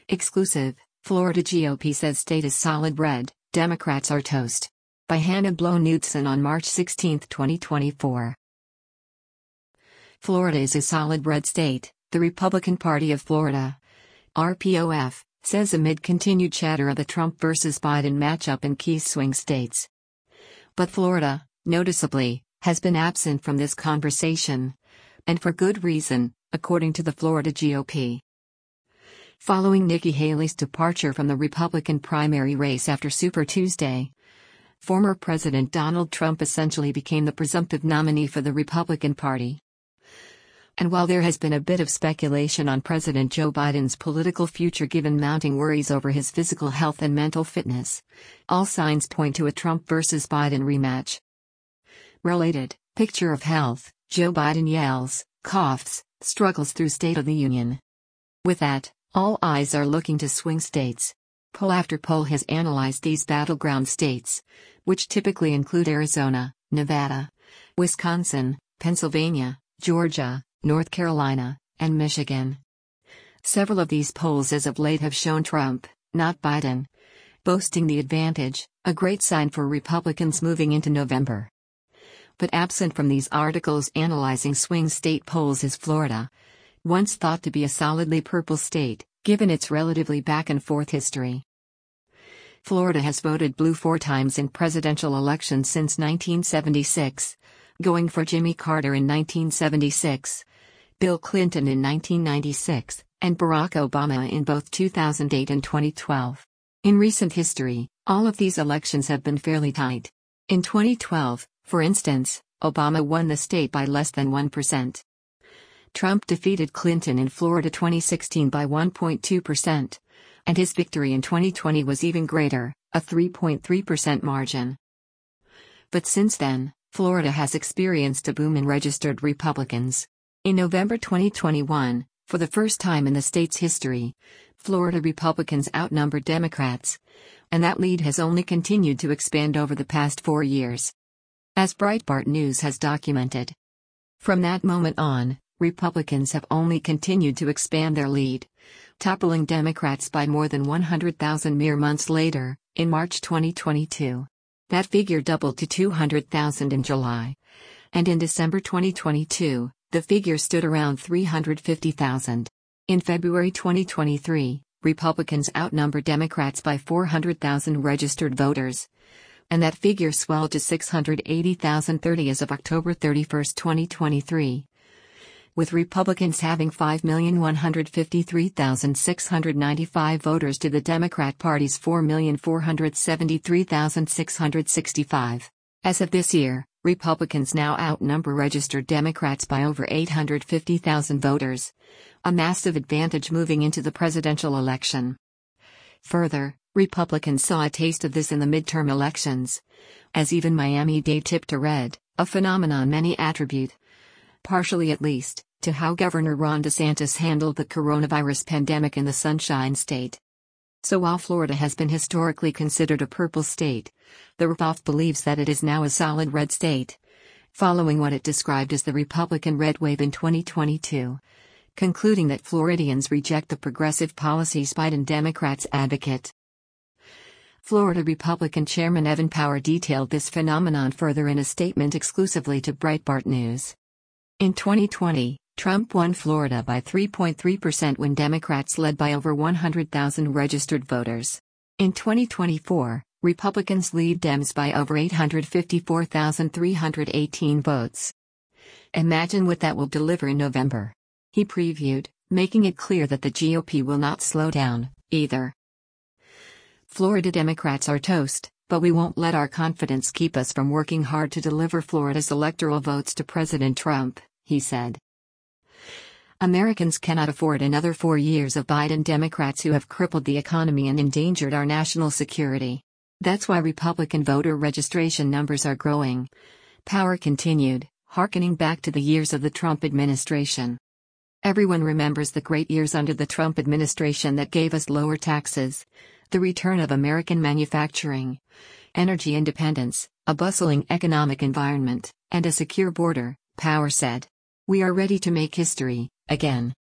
Exclusive, Florida GOP says state is solid red, Democrats are toast. By Hannah Blow-Knudsen on March 16, 2024. Florida is a solid red state, the Republican Party of Florida, RPOF, says amid continued chatter of the Trump versus Biden matchup in key swing states. But Florida, noticeably, has been absent from this conversation. And for good reason, according to the Florida GOP. Following Nikki Haley's departure from the Republican primary race after Super Tuesday, former President Donald Trump essentially became the presumptive nominee for the Republican Party. And while there has been a bit of speculation on President Joe Biden's political future given mounting worries over his physical health and mental fitness, all signs point to a Trump versus Biden rematch. Related, picture of health, Joe Biden yells, coughs, struggles through State of the Union. With that, all eyes are looking to swing states. Poll after poll has analyzed these battleground states, which typically include Arizona, Nevada, Wisconsin, Pennsylvania, Georgia, North Carolina, and Michigan. Several of these polls as of late have shown Trump, not Biden, boasting the advantage, a great sign for Republicans moving into November. But absent from these articles analyzing swing state polls is Florida, once thought to be a solidly purple state, given its relatively back-and-forth history. Florida has voted blue 4 times in presidential elections since 1976, going for Jimmy Carter in 1976, Bill Clinton in 1996, and Barack Obama in both 2008 and 2012. In recent history, all of these elections have been fairly tight. In 2012, for instance, Obama won the state by less than 1%. Trump defeated Clinton in Florida 2016 by 1.2%, and his victory in 2020 was even greater, a 3.3% margin. But since then, Florida has experienced a boom in registered Republicans. In November 2021, for the first time in the state's history, Florida Republicans outnumbered Democrats, and that lead has only continued to expand over the past 4 years. As Breitbart News has documented. From that moment on, Republicans have only continued to expand their lead, toppling Democrats by more than 100,000 mere months later, in March 2022. That figure doubled to 200,000 in July. And in December 2022, the figure stood around 350,000. In February 2023, Republicans outnumbered Democrats by 400,000 registered voters, and that figure swelled to 680,030 as of October 31, 2023. With Republicans having 5,153,695 voters to the Democrat Party's 4,473,665. As of this year, Republicans now outnumber registered Democrats by over 850,000 voters, a massive advantage moving into the presidential election. Further, Republicans saw a taste of this in the midterm elections, as even Miami-Dade tipped to red, a phenomenon many attribute, partially at least, to how Governor Ron DeSantis handled the coronavirus pandemic in the Sunshine State. So while Florida has been historically considered a purple state, the RPOF believes that it is now a solid red state, following what it described as the Republican red wave in 2022, concluding that Floridians reject the progressive policies Biden Democrats advocate. Florida Republican Chairman Evan Power detailed this phenomenon further in a statement exclusively to Breitbart News. In 2020, Trump won Florida by 3.3% when Democrats led by over 100,000 registered voters. In 2024, Republicans lead Dems by over 854,318 votes. Imagine what that will deliver in November. He previewed, making it clear that the GOP will not slow down, either. Florida Democrats are toast, but we won't let our confidence keep us from working hard to deliver Florida's electoral votes to President Trump, he said. Americans cannot afford another 4 years of Biden Democrats who have crippled the economy and endangered our national security. That's why Republican voter registration numbers are growing. Power continued, hearkening back to the years of the Trump administration. Everyone remembers the great years under the Trump administration that gave us lower taxes, the return of American manufacturing, energy independence, a bustling economic environment, and a secure border, Power said. We are ready to make history, again.